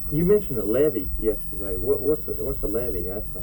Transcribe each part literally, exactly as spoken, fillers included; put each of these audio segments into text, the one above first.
You mentioned a levee yesterday. What, what's a, what's a levee? That's a,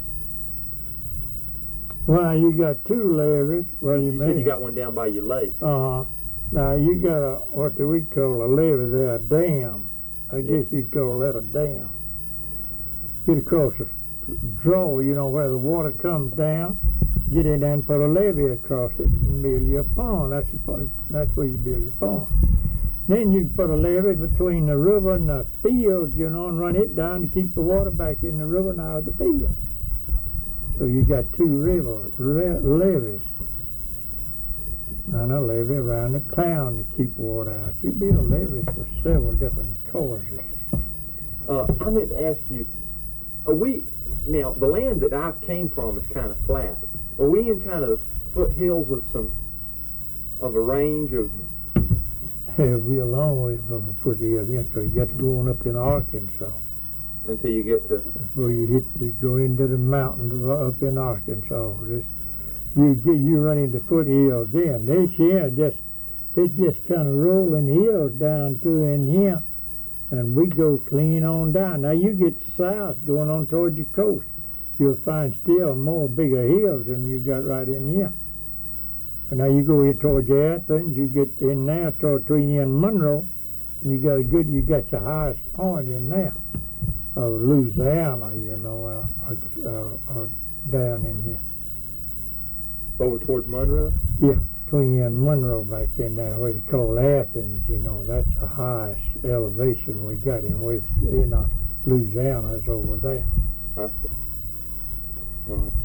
Well, you got two levees. Well, you, you may. said you got one down by your lake. Uh huh. Now you got a what do we call a levee there? A dam. I Yeah. guess you'd call that a dam. Get across a draw, you know, where the water comes down. Get in there and put a levee across it and build you a pond. That's your, that's where you build your pond. Then you put a levee between the river and the fields, you know, and run it down to keep the water back in the river and out of the field. So you got two river re- levees. And a levee around the town to keep water out. You build levees for several different causes. Uh, I meant to ask you, are we, now the land that I came from is kind of flat. Are we in kind of the foothills of some, of a range of, Hey, we a long way from the foothills, yeah, 'cause you got to go on up in Arkansas. until you get to, Before you hit, you go into the mountains up in Arkansas. This, you get, you run into foothills then. This here just, it's just kind of rolling hills down to in here, and we go clean on down. Now you get south going on toward your coast, you'll find still more bigger hills than you got right in here. And now you go here toward Athens, you get in there toward between you and Monroe, and you got a good, you got your highest point in there of Louisiana, you know, uh, or, uh, or down in here. over towards Monroe? Yeah, between you and Monroe back in there, what you call Athens, you know, that's the highest elevation we got in, we in uh, Louisiana is over there. I see. All right.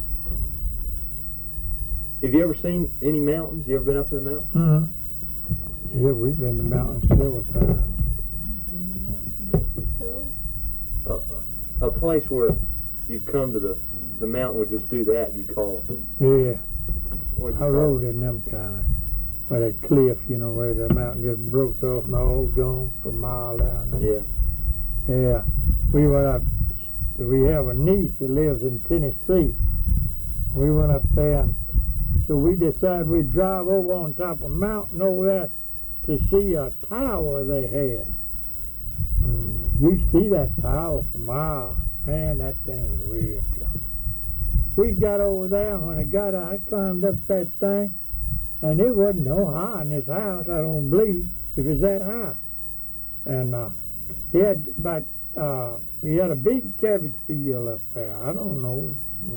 Have you ever seen any mountains? You ever been up in the mountains? Mm-hmm. Yeah, we've been to the mountains several times. A, a, a place where you'd come to the, the mountain would just do that, you'd call it. Yeah, What'd you I call rode it? in them kind, where that cliff, you know, where the mountain just broke off and all gone for a mile down there. Yeah. Yeah, we went up, we have a niece that lives in Tennessee. We went up there, and so we decided we'd drive over on top of a mountain over there to see a tower they had. And you see that tower for miles. Man, that thing was way up there. We got over there, and when I got out, I climbed up that thing, and it wasn't no high in this house, I don't believe, if it's that high. And uh, he had about, uh, he had a big cabbage field up there. I don't know,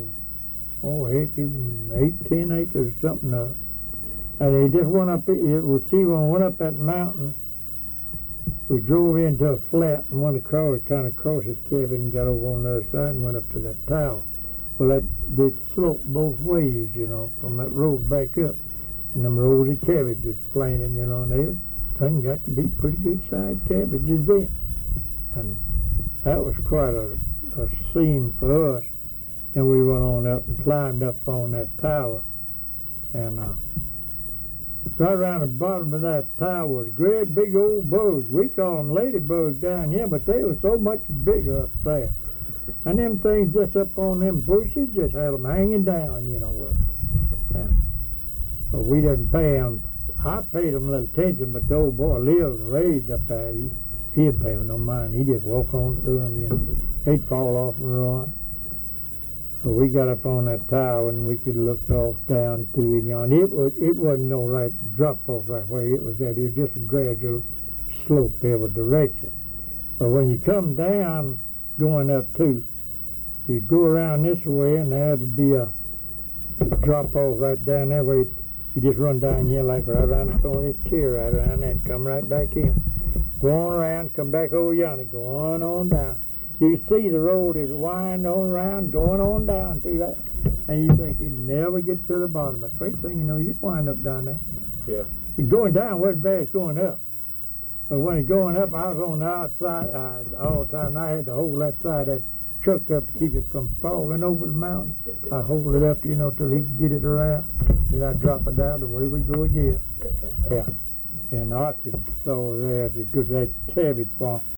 oh heck, even eight, ten acres or something of it. And he just went up, it was, see, when we went up that mountain, we drove into a flat and went across, kind of across his cabin and got over on the other side and went up to that tower. Well, that did slope both ways, you know, from that road back up. And them rows of cabbages planted, you know, and they was, thing got to be pretty good sized cabbages then. And that was quite a, a scene for us. And we went on up and climbed up on that tower. And uh, right around the bottom of that tower was great big old bugs. We call them ladybugs down here, but they were so much bigger up there. And them things just up on them bushes just had them hanging down, you know. And so we didn't pay them. I paid them a little attention, but the old boy lived and raised up there. He, he didn't pay them no mind. He just walked on through them, you know. They'd fall off and run. So we got up on that tower and we could look off down to it, you know. And it, was, it wasn't no right drop off right where it was at. It was just a gradual slope every direction. But when you come down, going up too, you go around this way and there'd be a drop off right down there where you, you just run down here like right around the corner of this chair right around there and come right back in. Go on around, come back over yonder, go on on down. You see the road is winding on around, going on down through that, and you think you'd never get to the bottom. But first thing you know, you wind up down there. Yeah. You're going down wasn't bad as going up. But when you're going up, I was on the outside uh, all the time. And I had to hold that side of that truck up to keep it from falling over the mountain. I hold it up, you know, till he can get it around. Then I drop it down, the way we go again. Yeah. And Arkansas, there's a good that cabbage farm.